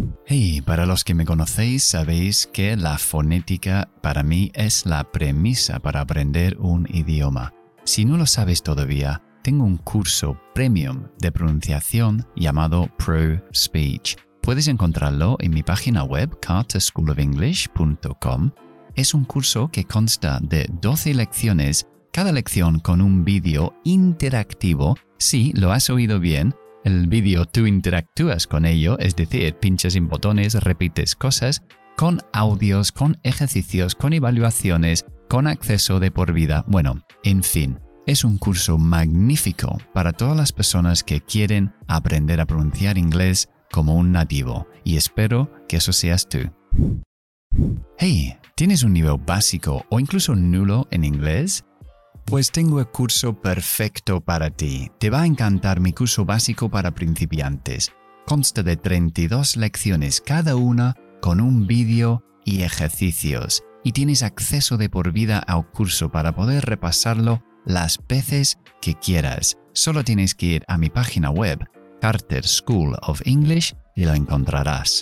Hey, para los que me conocéis, sabéis que la fonética para mí es la premisa para aprender un idioma. Si no lo sabes todavía, tengo un curso premium de pronunciación llamado Pro Speech. Puedes encontrarlo en mi página web, carterschooloфenglish.com. Es un curso que consta de 12 lecciones, cada lección con un vídeo interactivo. Sí, lo has oído bien. El vídeo tú interactúas con ello, es decir, pinchas en botones, repites cosas, con audios, con ejercicios, con evaluaciones, con acceso de por vida. Bueno, en fin, es un curso magnífico para todas las personas que quieren aprender a pronunciar inglés como un nativo, y espero que eso seas tú. Hey, ¿tienes un nivel básico o incluso nulo en inglés? Pues tengo el curso perfecto para ti. Te va a encantar mi curso básico para principiantes. Consta de 32 lecciones cada una con un vídeo y ejercicios. Y tienes acceso de por vida al curso para poder repasarlo las veces que quieras. Solo tienes que ir a mi página web, Carter School of English, y lo encontrarás.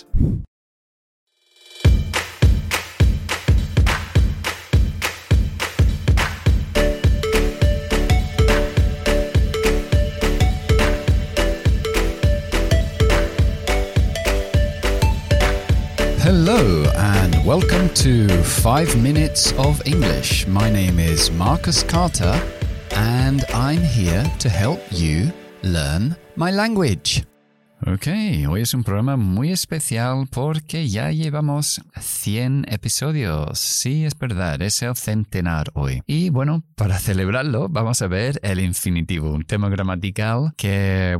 Hello and welcome to 5 Minutes of English. My name is Marcus Carter and I'm here to help you learn my language. Ok, hoy es un programa muy especial porque ya llevamos 100 episodios. Sí, es verdad, es el centenar hoy. Y bueno, para celebrarlo vamos a ver el infinitivo, un tema gramatical que,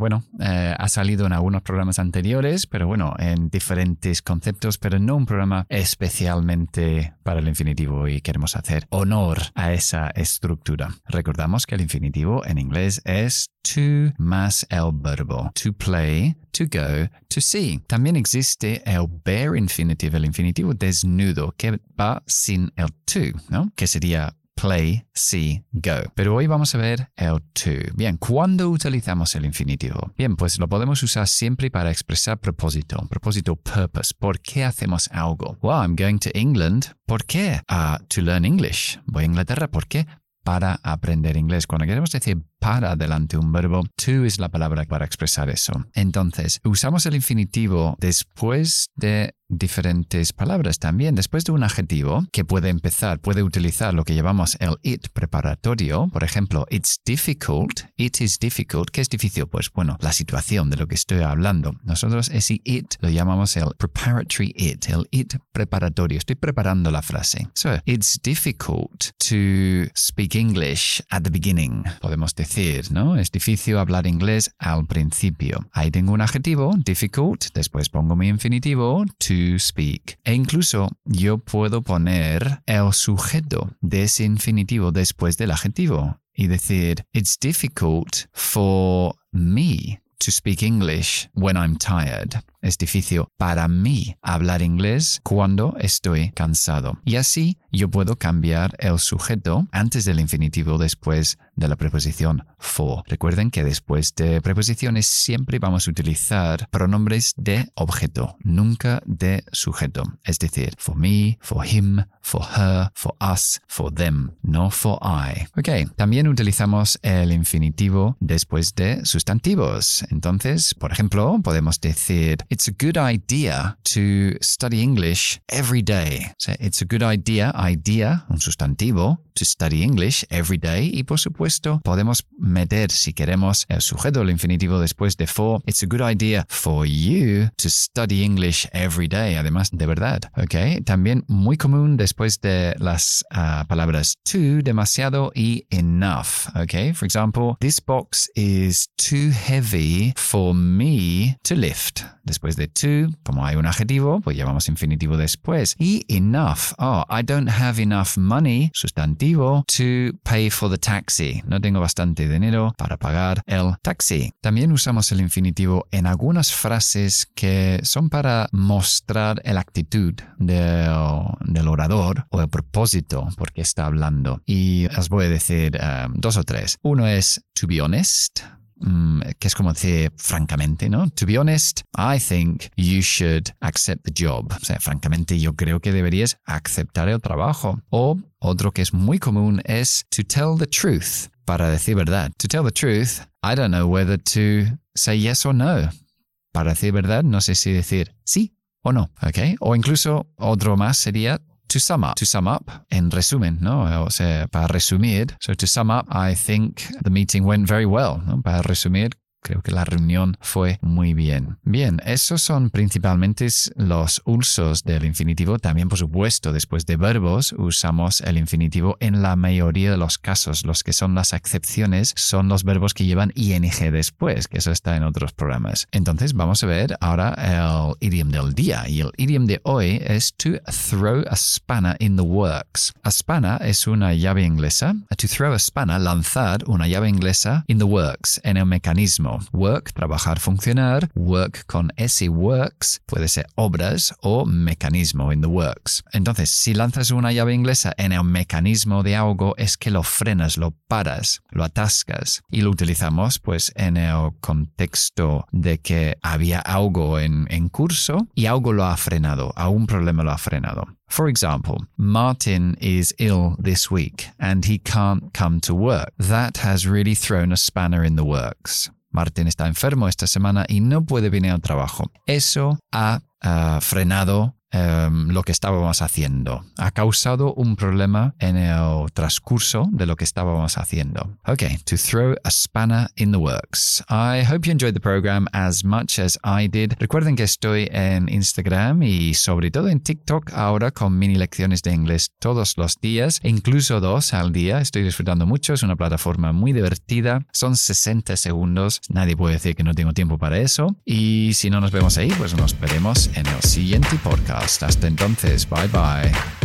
ha salido en algunos programas anteriores, pero bueno, en diferentes conceptos, pero no un programa especialmente para el infinitivo y queremos hacer honor a esa estructura. Recordamos que el infinitivo en inglés es to más el verbo, to play, to go, to see. También existe el bare infinitive, el infinitivo desnudo, que va sin el to, ¿no? Que sería play, see, go. Pero hoy vamos a ver el to. Bien, ¿cuándo utilizamos el infinitivo? Bien, pues lo podemos usar siempre para expresar propósito, purpose. ¿Por qué hacemos algo? Well, I'm going to England. ¿Por qué? To learn English. Voy a Inglaterra. ¿Por qué? Para aprender inglés. Cuando queremos decir para delante un verbo, to es la palabra para expresar eso. Entonces, usamos el infinitivo después de diferentes palabras también. Después de un adjetivo que puede utilizar lo que llamamos el it preparatorio. Por ejemplo, it's difficult, it is difficult. ¿Qué es difícil? Pues bueno, la situación de lo que estoy hablando. Nosotros ese it lo llamamos el preparatory it, el it preparatorio. Estoy preparando la frase. So, it's difficult to speak English at the beginning. Podemos decir, ¿no? Es difícil hablar inglés al principio. Ahí tengo un adjetivo, difficult, después pongo mi infinitivo, to speak. E incluso yo puedo poner el sujeto de ese infinitivo después del adjetivo y decir, it's difficult for me to speak English when I'm tired. Es difícil para mí hablar inglés cuando estoy cansado. Y así yo puedo cambiar el sujeto antes del infinitivo después de la preposición for. Recuerden que después de preposiciones siempre vamos a utilizar pronombres de objeto, nunca de sujeto. Es decir, for me, for him, for her, for us, for them, no for I. Ok, también utilizamos el infinitivo después de sustantivos. Entonces, por ejemplo, podemos decir, it's a good idea to study English every day. So, it's a good idea, un sustantivo, to study English every day. Y por supuesto, podemos meter, si queremos, el sujeto, el infinitivo después de for. It's a good idea for you to study English every day. Además, de verdad. Ok, también muy común después de las palabras too, demasiado, y enough. Ok, for example, this box is too heavy for me to lift. Después de to, como hay un adjetivo, pues llevamos infinitivo después. Y enough. Oh, I don't have enough money, sustantivo, to pay for the taxi. No tengo bastante dinero para pagar el taxi. También usamos el infinitivo en algunas frases que son para mostrar la actitud del orador o el propósito por qué está hablando. Y os voy a decir 2 o 3. Uno es to be honest. que es como decir francamente, ¿no? To be honest, I think you should accept the job. O sea, francamente, yo creo que deberías aceptar el trabajo. O otro que es muy común es to tell the truth, para decir verdad. To tell the truth, I don't know whether to say yes or no. Para decir verdad, no sé si decir sí o no, ¿ok? O incluso otro más sería to sum up. To sum up, en resumen, ¿no? O sea, para resumir. So to sum up, I think the meeting went very well, ¿no? Para resumir, creo que la reunión fue muy bien. Bien, esos son principalmente los usos del infinitivo. También, por supuesto, después de verbos, usamos el infinitivo en la mayoría de los casos. Los que son las excepciones son los verbos que llevan ing después, que eso está en otros programas. Entonces, vamos a ver ahora el idioma del día. Y el idioma de hoy es to throw a spanner in the works. A spanner es una llave inglesa. To throw a spanner, lanzar una llave inglesa in the works, en el mecanismo. Work, trabajar, funcionar. Work con S, works, puede ser obras o mecanismo, in the works. Entonces, si lanzas una llave inglesa en el mecanismo de algo, es que lo frenas, lo paras, lo atascas. Y lo utilizamos pues en el contexto de que había algo en curso y algo lo ha frenado, algún problema lo ha frenado. For example, Martin is ill this week and he can't come to work. That has really thrown a spanner in the works. Martin está enfermo esta semana y no puede venir al trabajo. Eso ha frenado lo que estábamos haciendo. Ha causado un problema en el transcurso de lo que estábamos haciendo. Okay, to throw a spanner in the works. I hope you enjoyed the program as much as I did. Recuerden que estoy en Instagram y sobre todo en TikTok ahora con mini lecciones de inglés todos los días, incluso 2 al día. Estoy disfrutando mucho, es una plataforma muy divertida. Son 60 segundos. Nadie puede decir que no tengo tiempo para eso. Y si no nos vemos ahí, pues nos veremos en el siguiente podcast. Hasta entonces, bye bye.